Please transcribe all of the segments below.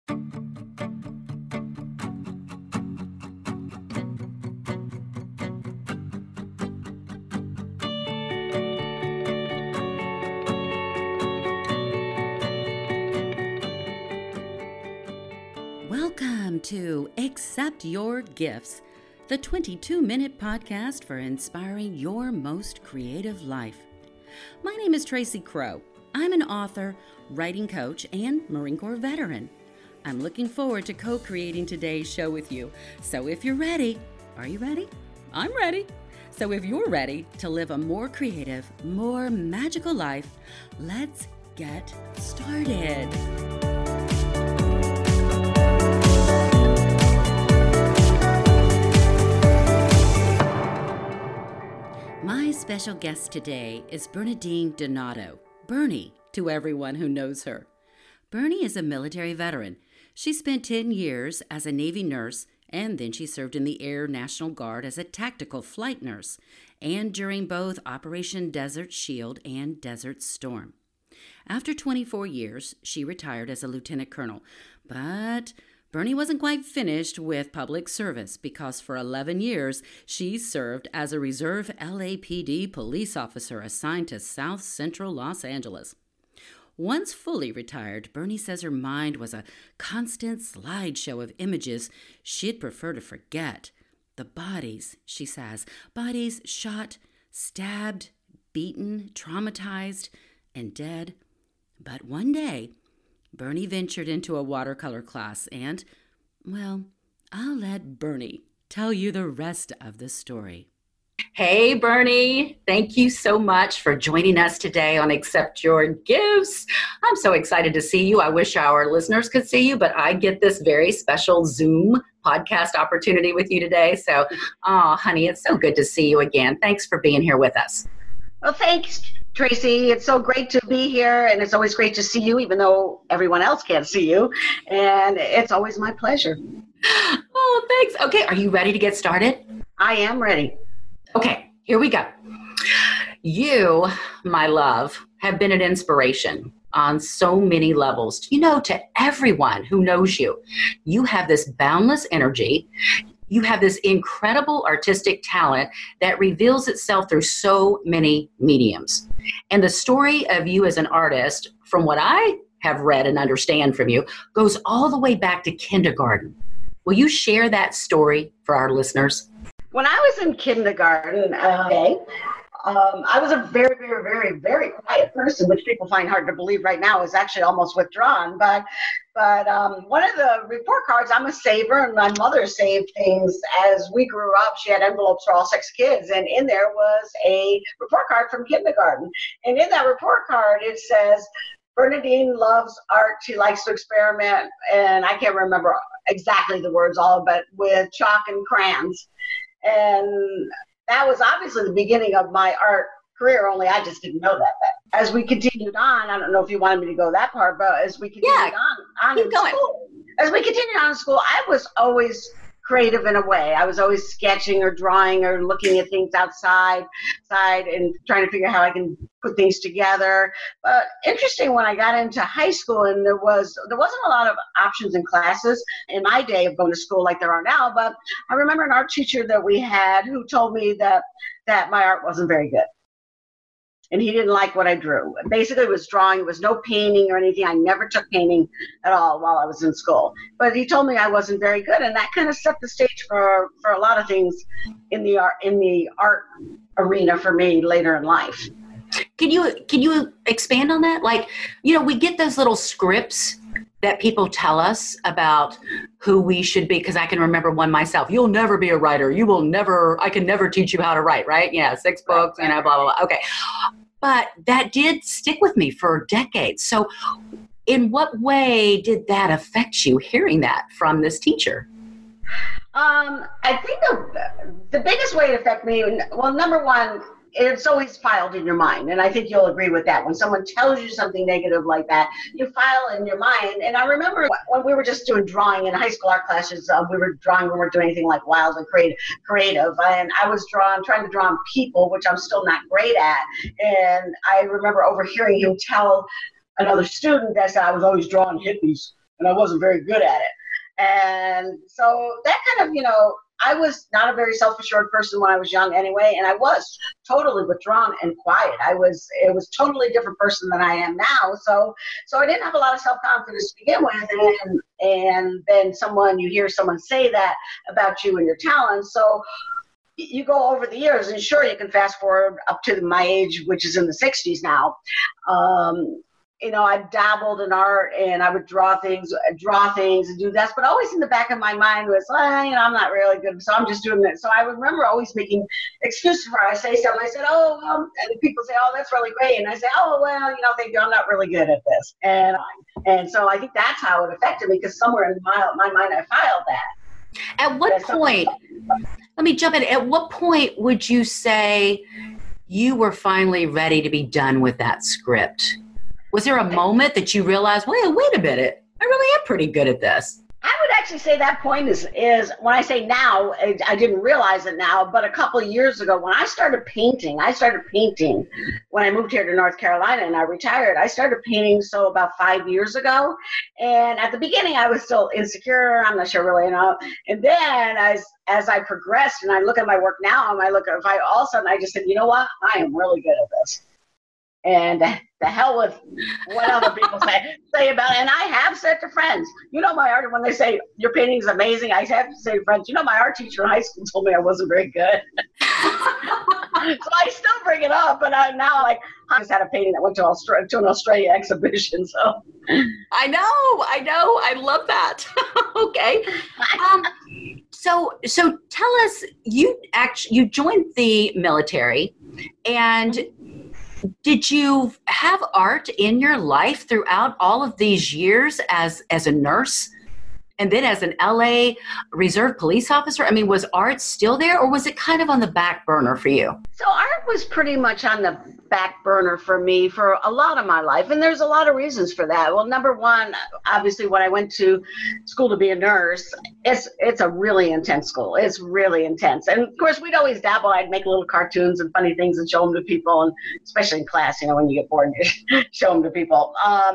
Welcome to Accept Your Gifts, the 22-minute podcast for inspiring your most creative life. My name is Tracy Crow. I'm an author, writing coach, and Marine Corps veteran. I'm looking forward to co-creating today's show with you. So if you're ready, are you ready? I'm ready. So if you're ready to live a more creative, more magical life, let's get started. My special guest today is Bernadine Donato, Bernie to everyone who knows her. Bernie is a military veteran. She spent 10 years as a Navy nurse, and then she served in the Air National Guard as a tactical flight nurse, and during both Operation Desert Shield and Desert Storm. After 24 years, she retired as a lieutenant colonel, but Bernie wasn't quite finished with public service because for 11 years, she served as a reserve LAPD police officer assigned to South Central Los Angeles. Once fully retired, Bernie says her mind was a constant slideshow of images she'd prefer to forget. The bodies, she says, bodies shot, stabbed, beaten, traumatized, and dead. But one day, Bernie ventured into a watercolor class and, well, I'll let Bernie tell you the rest of the story. Hey, Bernie. Thank you so much for joining us today on Accept Your Gifts. I'm so excited to see you. I wish our listeners could see you, but I get this very special Zoom podcast opportunity with you today. So, honey, it's so good to see you again. Thanks for being here with us. Well, thanks, Tracy. It's so great to be here, and it's always great to see you, even though everyone else can't see you. And it's always my pleasure. Oh, thanks. Okay, are you ready to get started? I am ready. Okay, here we go. You, my love, have been an inspiration on so many levels. You know, to everyone who knows you, you have this boundless energy. You have this incredible artistic talent that reveals itself through so many mediums. And the story of you as an artist, from what I have read and understand from you, goes all the way back to kindergarten. Will you share that story for our listeners? When I was in kindergarten, I was a very, very, very, very quiet person, which people find hard to believe right now is actually almost withdrawn. But one of the report cards, I'm a saver, and my mother saved things as we grew up. She had envelopes for all 6 kids, and in there was a report card from kindergarten. And in that report card, it says, Bernadine loves art. She likes to experiment, and I can't remember exactly the words all, but with chalk and crayons. And that was obviously the beginning of my art career, only I just didn't know that. As we continued on, I don't know if you wanted me to go that part, but as we continued on in school, as we continued on in school, I was always creative in a way. I was always sketching or drawing or looking at things outside and trying to figure out how I can put things together. But interesting, when I got into high school, and there wasn't a lot of options in classes in my day of going to school like there are now, but I remember an art teacher that we had who told me that my art wasn't very good. And he didn't like what I drew. Basically, it was drawing. It was no painting or anything. I never took painting at all while I was in school. But he told me I wasn't very good, and that kind of set the stage for a lot of things in the art arena for me later in life. Can you expand on that? Like, you know, we get those little scripts that people tell us about who we should be, because I can remember one myself. You'll never be a writer. I can never teach you how to write, right? Yeah, 6 books, blah, blah, blah. Okay. But that did stick with me for decades. So in what way did that affect you, hearing that from this teacher? I think the biggest way it affected me, well, number one, it's always filed in your mind. And I think you'll agree with that. When someone tells you something negative like that, you file in your mind. And I remember when we were just doing drawing in high school art classes, we weren't doing anything like wild and creative. And I was trying to draw on people, which I'm still not great at. And I remember overhearing him tell another student that I was always drawing hippies. and I wasn't very good at it. And so that kind of, I was not a very self-assured person when I was young anyway, and I was totally withdrawn and quiet. It was totally different person than I am now. So I didn't have a lot of self-confidence to begin with, and then you hear someone say that about you and your talents. So you go over the years, and sure, you can fast forward up to my age, which is in the 60s now. I dabbled in art, and I would draw things and do that. But always in the back of my mind was, I'm not really good, so I'm just doing this. So I remember always making excuses for it. I say something, I said, and people say, oh, that's really great. And I say, oh, well, thank you, I'm not really good at this. And so I think that's how it affected me, because somewhere in my mind I filed that. At what point, let me jump in, at what point would you say you were finally ready to be done with that script? Was there a moment that you realized, wait a minute, I really am pretty good at this? I would actually say that point is when I say now, I didn't realize it now, but a couple of years ago when I started painting when I moved here to North Carolina and I retired. I started painting about 5 years ago. And at the beginning, I was still insecure. I'm not sure really, And then as I progressed and I look at my work now, and all of a sudden I just said, you know what? I am really good at this. And the hell with what other people say about it. And I have said to friends, my art, when they say your painting is amazing, I have to say to friends, my art teacher in high school told me I wasn't very good. So I still bring it up, but I just had a painting that went to an Australia exhibition. So I know, I love that. Okay. So tell us, you joined the military, and did you have art in your life throughout all of these years as a nurse and then as an LA Reserve police officer? I mean, was art still there, or was it kind of on the back burner for you? So art was pretty much on the back burner for me for a lot of my life, and there's a lot of reasons for that. Well, number one, obviously, when I went to school to be a nurse, it's a really intense school. It's really intense, and of course, we'd always dabble. I'd make little cartoons and funny things and show them to people, and especially in class, when you get bored, you show them to people.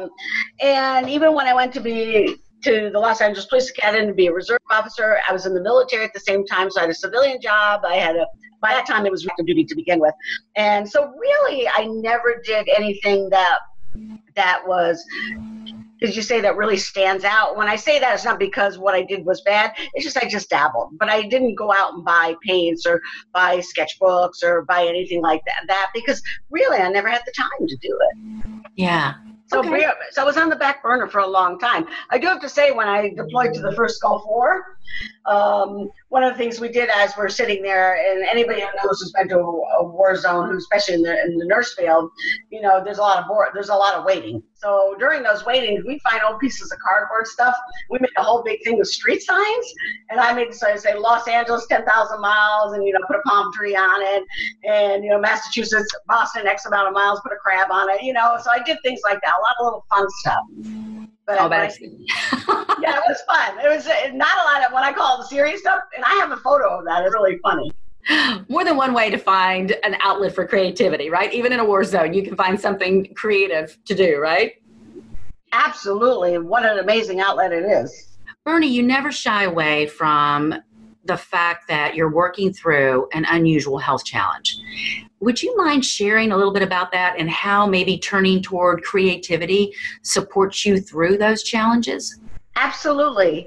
And even when I went to the Los Angeles Police Academy to be a reserve officer, I was in the military at the same time, so I had a civilian job. By that time, it was active duty to begin with. And so really, I never did anything that was, did you say, that really stands out? When I say that, it's not because what I did was bad. It's just I just dabbled. But I didn't go out and buy paints or buy sketchbooks or buy anything like that because really, I never had the time to do it. Yeah. So I was on the back burner for a long time. I do have to say, when I deployed to the first Gulf War, one of the things we did as we're sitting there, and anybody who knows who's been to a war zone, especially in the nurse field, there's a lot of waiting. So during those waitings, we find old pieces of cardboard stuff. We made a whole big thing with street signs, and I made say Los Angeles 10,000 miles, and put a palm tree on it, and Massachusetts, Boston X amount of miles, put a crab on it. So I did things like that, a lot of little fun stuff. But yeah, it was fun. It was not a lot of what I call the serious stuff, and I have a photo of that. It's really funny. More than one way to find an outlet for creativity, right? Even in a war zone, you can find something creative to do, right? Absolutely. What an amazing outlet it is. Bernie, you never shy away from the fact that you're working through an unusual health challenge. Would you mind sharing a little bit about that and how maybe turning toward creativity supports you through those challenges? Absolutely.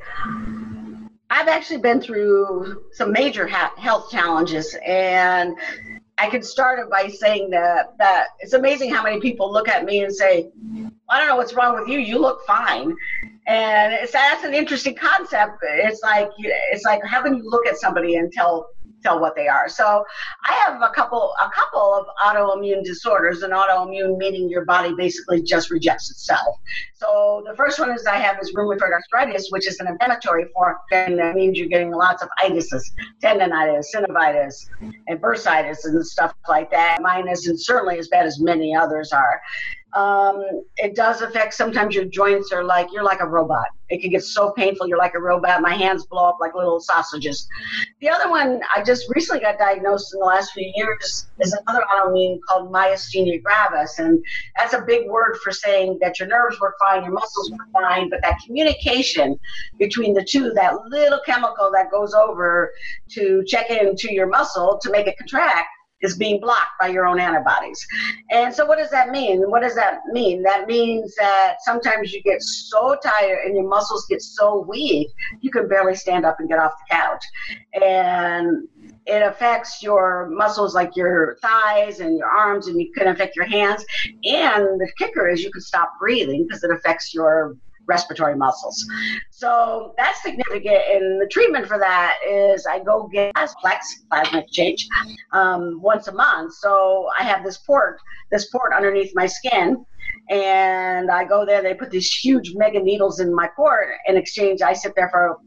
I've actually been through some major health challenges, and I could start it by saying that it's amazing how many people look at me and say, I don't know what's wrong with you. You look fine. And that's an interesting concept. It's like how can you look at somebody and tell what they are? So I have a couple of autoimmune disorders, and autoimmune meaning your body basically just rejects itself. So the first one I have is rheumatoid arthritis, which is an inflammatory form, and that means you're getting lots of itises, tendonitis, synovitis, and bursitis and stuff like that. Mine isn't certainly as bad as many others are. It does affect, sometimes your joints are like, you're like a robot. It can get so painful, you're like a robot. My hands blow up like little sausages. The other one, I just recently got diagnosed in the last few years, is another autoimmune called myasthenia gravis. And that's a big word for saying that your nerves were fine, your muscles were fine, but that communication between the two, that little chemical that goes over to check into your muscle to make it contract, is being blocked by your own antibodies. And so what does that mean? What does that mean? That means that sometimes you get so tired and your muscles get so weak, you can barely stand up and get off the couch. And it affects your muscles like your thighs and your arms, and it can affect your hands. And the kicker is you can stop breathing because it affects your respiratory muscles. So that's significant. And the treatment for that is I go get plasma exchange once a month. So I have this port underneath my skin, and I go there. They put these huge mega needles in my port. In exchange, I sit there for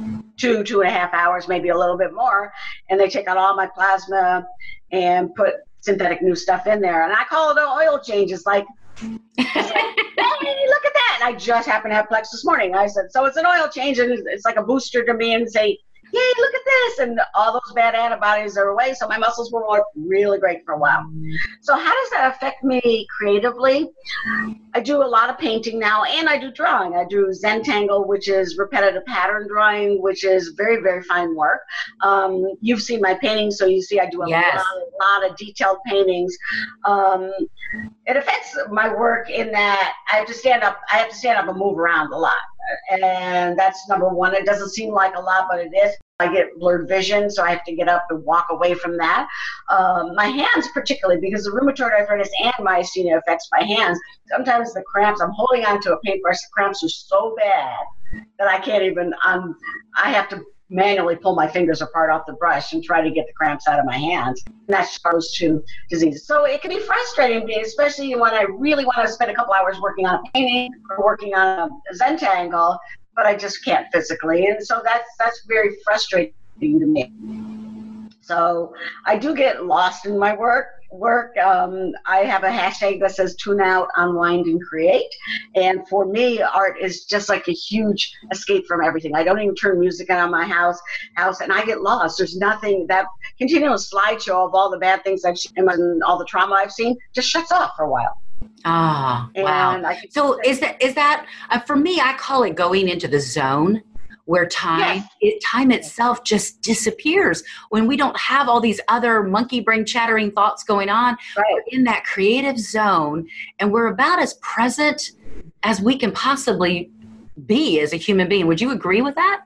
2.5 hours, maybe a little bit more, and they take out all my plasma and put synthetic new stuff in there. And I call it an oil change. It's like, hey, look at that. And I just happened to have Plex this morning. I said, so it's an oil change, and it's like a booster to me, and say, yay, look at this. And all those bad antibodies are away. So my muscles will work really great for a while. So how does that affect me creatively? I do a lot of painting now, and I do drawing. I do Zentangle, which is repetitive pattern drawing, which is very, very fine work. You've seen my paintings, so you see I do a lot of detailed paintings. It affects my work in that I have to stand up and move around a lot. And that's number one. It doesn't seem like a lot, but it is. I get blurred vision, so I have to get up and walk away from that. My hands particularly, because the rheumatoid arthritis and myasthenia affects my hands. Sometimes the cramps, I'm holding on to a paintbrush, the cramps are so bad that I can't even, I have to manually pull my fingers apart off the brush and try to get the cramps out of my hands. And that's exposed to diseases. So it can be frustrating, especially when I really want to spend a couple hours working on a painting or working on a Zentangle, but I just can't physically. And so that's very frustrating to me. So I do get lost in my work. I have a hashtag that says tune out, unwind, and create. And for me, art is just like a huge escape from everything. I don't even turn music on my house, and I get lost. There's nothing, that continuous slideshow of all the bad things I've seen and all the trauma I've seen just shuts off for a while. Ah, wow. So is that for me, I call it going into the zone, where time itself just disappears when we don't have all these other monkey brain chattering thoughts going on. Right. We're in that creative zone, and we're about as present as we can possibly be as a human being. Would you agree with that?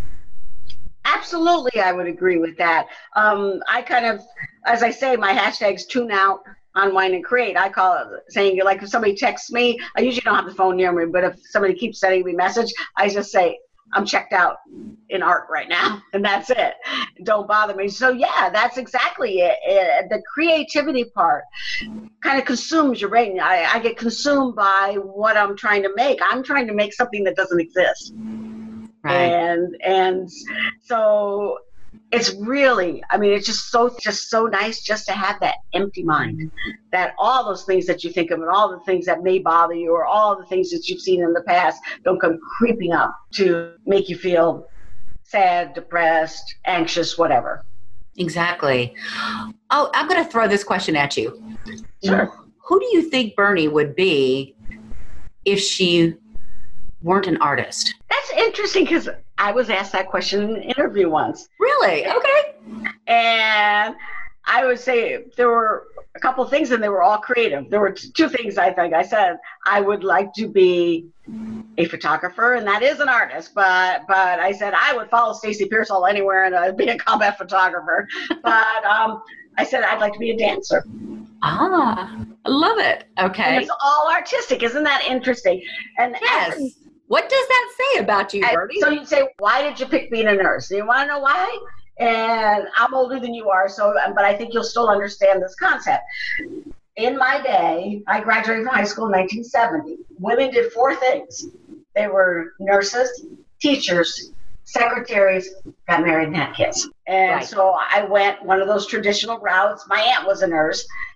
Absolutely, I would agree with that. I kind of, as I say, my hashtag's tune out, unwind, and create. I call it saying, like, if somebody texts me, I usually don't have the phone near me, but if somebody keeps sending me a message, I just say, I'm checked out in art right now, and that's it. Don't bother me. So yeah, that's exactly it. The creativity part kind of consumes your brain. I get consumed by what I'm trying to make. I'm trying to make something that doesn't exist. Right. And so it's really, I mean, it's just so nice just to have that empty mind, that all those things that you think of and all the things that may bother you or all the things that you've seen in the past don't come creeping up to make you feel sad, depressed, anxious, whatever. Exactly. Oh, I'm going to throw this question at you. Sure. Who do you think Bernie would be if she weren't an artist? That's interesting, because I was asked that question in an interview once. Really? Okay. And I would say there were a couple of things, and they were all creative. There were two things, I think. I said I would like to be a photographer, and that is an artist, but I said I would follow Stacy Pearsall anywhere and be a combat photographer. But I said I'd like to be a dancer. Ah, I love it. Okay. And it's all artistic. Isn't that interesting? And yes. What does that say about you, Bertie? So you'd say, why did you pick being a nurse? Do you want to know why? And I'm older than you are, but I think you'll still understand this concept. In my day, I graduated from high school in 1970. Women did four things. They were nurses, teachers, secretaries, got married and had kids. And so I went one of those traditional routes. My aunt was a nurse,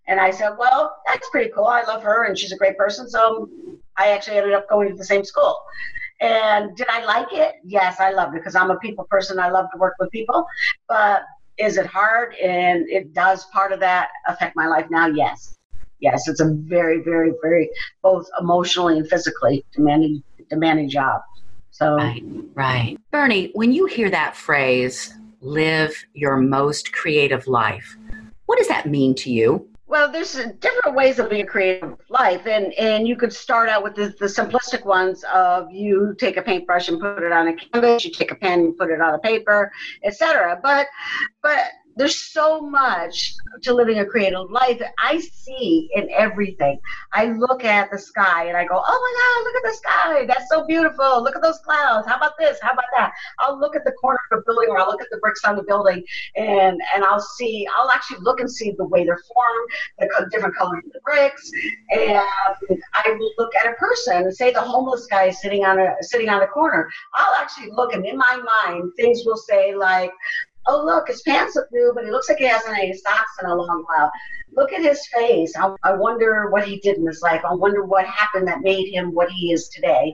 And I said, well, that's pretty cool. I love her and she's a great person. So I actually ended up going to the same school. And did I like it? Yes, I loved it because I'm a people person. I love to work with people. But is it hard? And it does part of that affect my life now? Yes. Yes, it's a very, very, very both emotionally and physically demanding job. So Right. Bernie, when you hear that phrase, live your most creative life, what does that mean to you? Well, there's different ways of being a creative life, and you could start out with the simplistic ones of you take a paintbrush and put it on a canvas, you take a pen and put it on a paper, etc. But there's so much to living a creative life that I see in everything. I look at the sky and I go, oh my God, look at the sky. That's so beautiful. Look at those clouds. How about this? How about that? I'll look at the corner of the building or I'll look at the bricks on the building and I'll actually look and see the way they're formed, the different colors of the bricks. And I will look at a person and say the homeless guy is sitting on a corner. I'll actually look and in my mind, things will say like, oh, look, his pants look new, but he looks like he hasn't had any socks in a long while. Look at his face. I wonder what he did in his life. I wonder what happened that made him what he is today.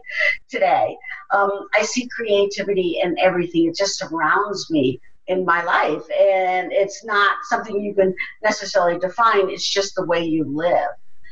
I see creativity in everything. It just surrounds me in my life. And it's not something you can necessarily define. It's just the way you live.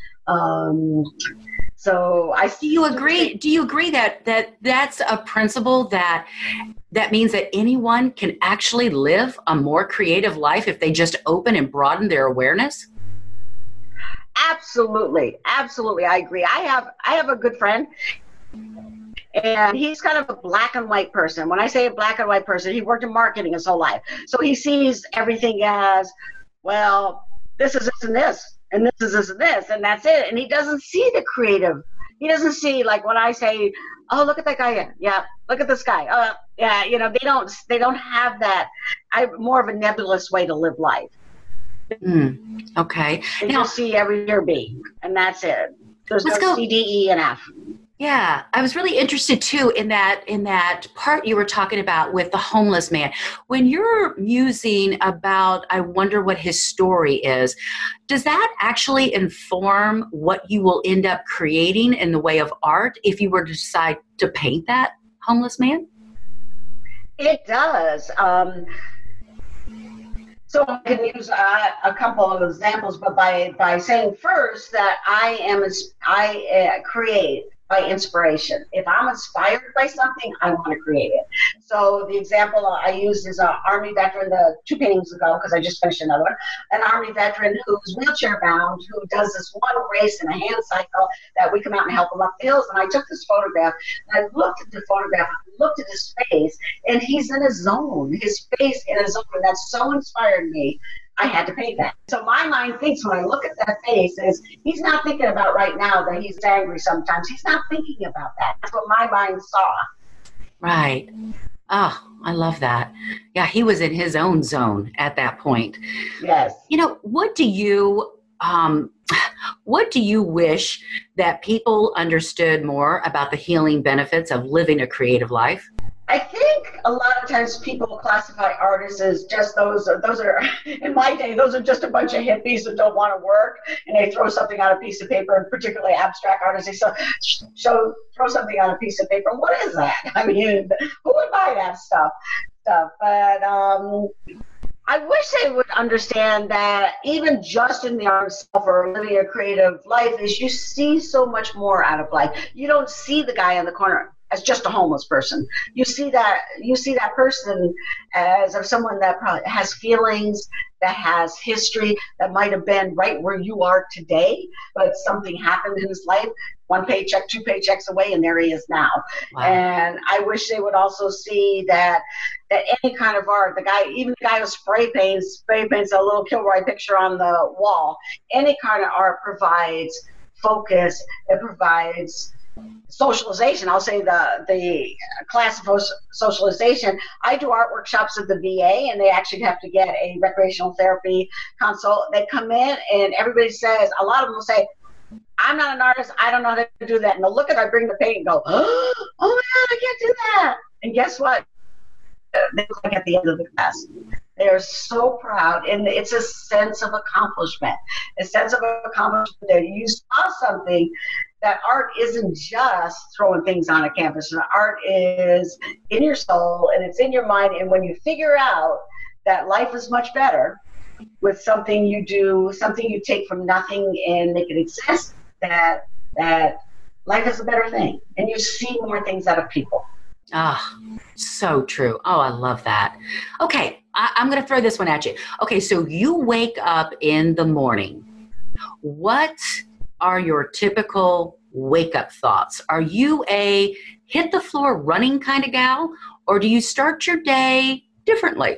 So I see. Do you agree that that's a principle that means that anyone can actually live a more creative life if they just open and broaden their awareness? Absolutely. I agree. I have a good friend and he's kind of a black and white person. When I say a black and white person, he worked in marketing his whole life. So he sees everything as, well, this is this and this. And this is this and this, and that's it. And he doesn't see the creative. He doesn't see, like when I say, oh, look at that guy. Yeah, look at this guy. Yeah, they don't have that. More of a nebulous way to live life. Okay. They just see every year B, and that's it. There's no C, D, E, and F. Yeah, I was really interested too in that part you were talking about with the homeless man. When you're musing about, I wonder what his story is, does that actually inform what you will end up creating in the way of art if you were to decide to paint that homeless man? It does. So I can use a couple of examples, but by saying first that I create by inspiration. If I'm inspired by something, I want to create it. So the example I used is an Army veteran 2 paintings ago, because I just finished another one, an Army veteran who's wheelchair bound, who does this one race in a hand cycle that we come out and help him up the hills. And I took this photograph, and I looked at the photograph, looked at his face, and he's in a zone, his face in a zone, and that so inspired me. I had to paint that. So my mind thinks when I look at that face is he's not thinking about right now that he's angry sometimes. He's not thinking about that. That's what my mind saw. Right. Oh, I love that. Yeah, he was in his own zone at that point. Yes. What do you wish that people understood more about the healing benefits of living a creative life? I think a lot of times people classify artists as just those are, in my day, those are just a bunch of hippies that don't want to work, and they throw something on a piece of paper, and particularly abstract artists, they throw something on a piece of paper. What is that? I mean, who would buy that stuff? But I wish they would understand that even just in the art itself or living a creative life is you see so much more out of life. You don't see the guy on the corner as just a homeless person. You see that person as someone that probably has feelings, that has history, that might have been right where you are today, but something happened in his life, 1 paycheck, 2 paychecks away, and there he is now. Wow. And I wish they would also see that any kind of art, even the guy who spray paints a little Kilroy picture on the wall, any kind of art provides focus, it provides socialization. I'll say the class of socialization. I do art workshops at the VA, and they actually have to get a recreational therapy consult. They come in, and everybody says, a lot of them will say, I'm not an artist, I don't know how to do that. And they'll look at it, I bring the paint and go, oh my God, I can't do that. And guess what? They look like at the end of the class. They're so proud, and it's a sense of accomplishment. A sense of accomplishment that you saw something. That art isn't just throwing things on a canvas. And art is in your soul and it's in your mind. And when you figure out that life is much better with something you do, something you take from nothing and make it exist, that life is a better thing. And you see more things out of people. Ah, so true. Oh, I love that. Okay, I'm going to throw this one at you. Okay, so you wake up in the morning. What are your typical wake-up thoughts? Are you a hit the floor running kind of gal, or do you start your day differently?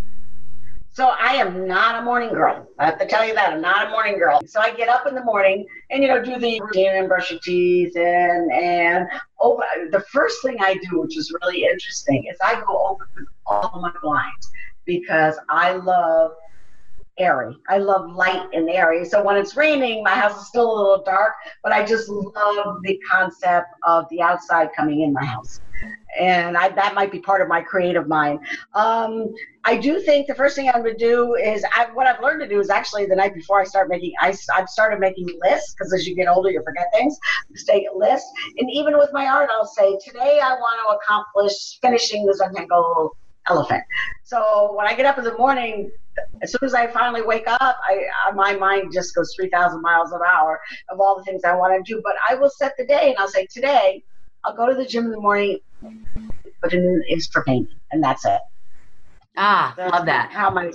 So I am not a morning girl. I have to tell you that. I'm not a morning girl. So I get up in the morning and, do the routine and brush your teeth. And the first thing I do, which is really interesting, is I go open all my blinds because I love airy. I love light and airy. So when it's raining, my house is still a little dark, but I just love the concept of the outside coming in my house. And that might be part of my creative mind. I do think the first thing I'm going to do is what I've learned to do is actually the night before I've started making lists, because as you get older, you forget things. Just take a list. And even with my art, I'll say, today I want to accomplish finishing the Zentangle elephant. So when I get up in the morning, as soon as I finally wake up, my mind just goes 3,000 miles an hour of all the things I want to do. But I will set the day and I'll say, today, I'll go to the gym in the morning, but it is for painting, and that's it. That's love that. How my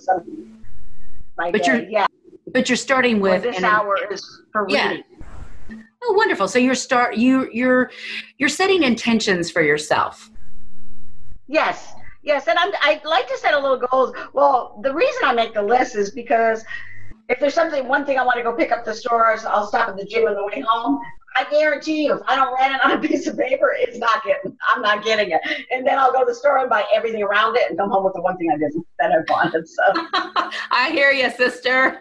day, But you're starting with this hour is for reading. Oh, wonderful! So you're setting intentions for yourself. Yes, and I like to set a little goals. Well, the reason I make the list is because if there's one thing I want to go pick up at the store, I'll stop at the gym on the way home. I guarantee you, if I don't write it on a piece of paper, I'm not getting it. And then I'll go to the store and buy everything around it and come home with the one thing that I wanted. So I hear you, sister.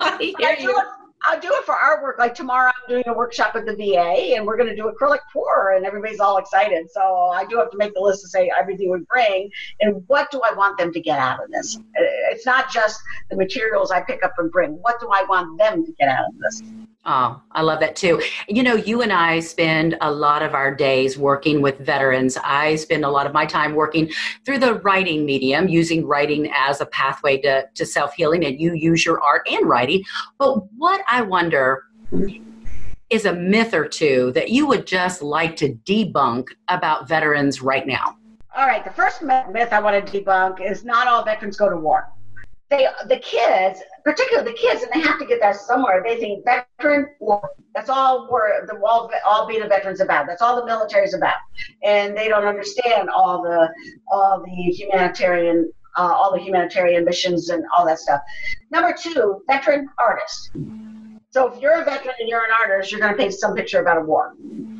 I'll do it for artwork. Like tomorrow I'm doing a workshop at the VA and we're going to do acrylic pour and everybody's all excited. So I do have to make the list to say everything we bring and what do I want them to get out of this? It's not just the materials I pick up and bring. What do I want them to get out of this? Oh, I love that too. You and I spend a lot of our days working with veterans. I spend a lot of my time working through the writing medium, using writing as a pathway to self-healing, and you use your art and writing. But what I wonder is a myth or two that you would just like to debunk about veterans right now. All right. The first myth I want to debunk is not all veterans go to war. The kids, particularly the kids, and they have to get that somewhere. They think veteran war. That's all all being a veteran's about. That's all the military's about, and they don't understand all the humanitarian missions and all that stuff. Number two, veteran artist. So if you're a veteran and you're an artist, you're going to paint some picture about a war.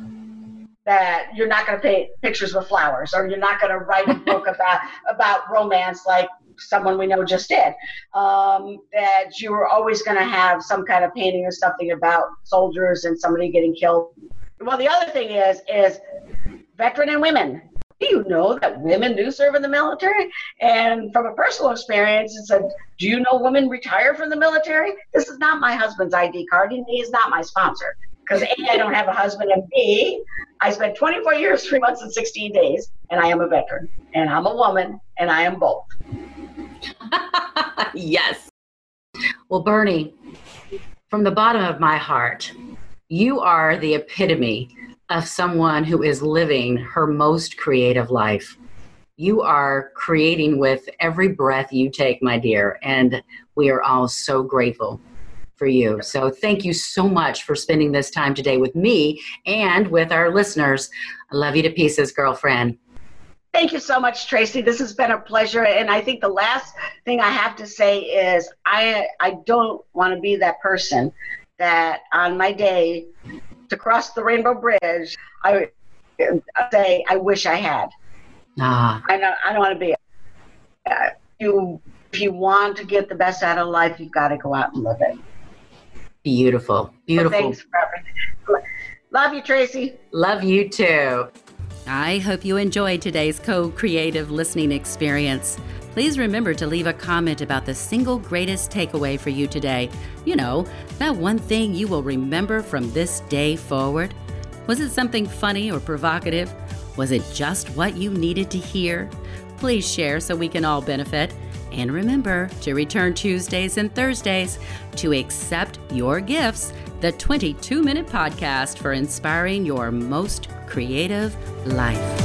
That you're not going to paint pictures with flowers, or you're not going to write a book about romance like someone we know just did. That you're always going to have some kind of painting or something about soldiers and somebody getting killed. Well, the other thing is veteran and women. Do you know that women do serve in the military? And from a personal experience, it's do you know women retire from the military? This is not my husband's ID card, and he is not my sponsor. Because A, I don't have a husband, and B, I spent 24 years, 3 months, and 16 days, and I am a veteran, and I'm a woman, and I am both. Yes. Well, Bernie, from the bottom of my heart, you are the epitome of someone who is living her most creative life. You are creating with every breath you take, my dear, and we are all so grateful for you. So thank you so much for spending this time today with me and with our listeners. I love you to pieces, girlfriend. Thank you so much, Tracy. This has been a pleasure. And I think the last thing I have to say is I don't want to be that person that on my day to cross the Rainbow Bridge, I say, I wish I had. I don't want to be it. If you want to get the best out of life, you've got to go out and live it. Beautiful. Well, thanks for everything. Love you, Tracy. Love you too. I hope you enjoyed today's co-creative listening experience. Please remember to leave a comment about the single greatest takeaway for you today. You know, that one thing you will remember from this day forward. Was it something funny or provocative? Was it just what you needed to hear? Please share so we can all benefit. And remember to return Tuesdays and Thursdays to accept your gifts, the 22-minute podcast for inspiring your most creative life.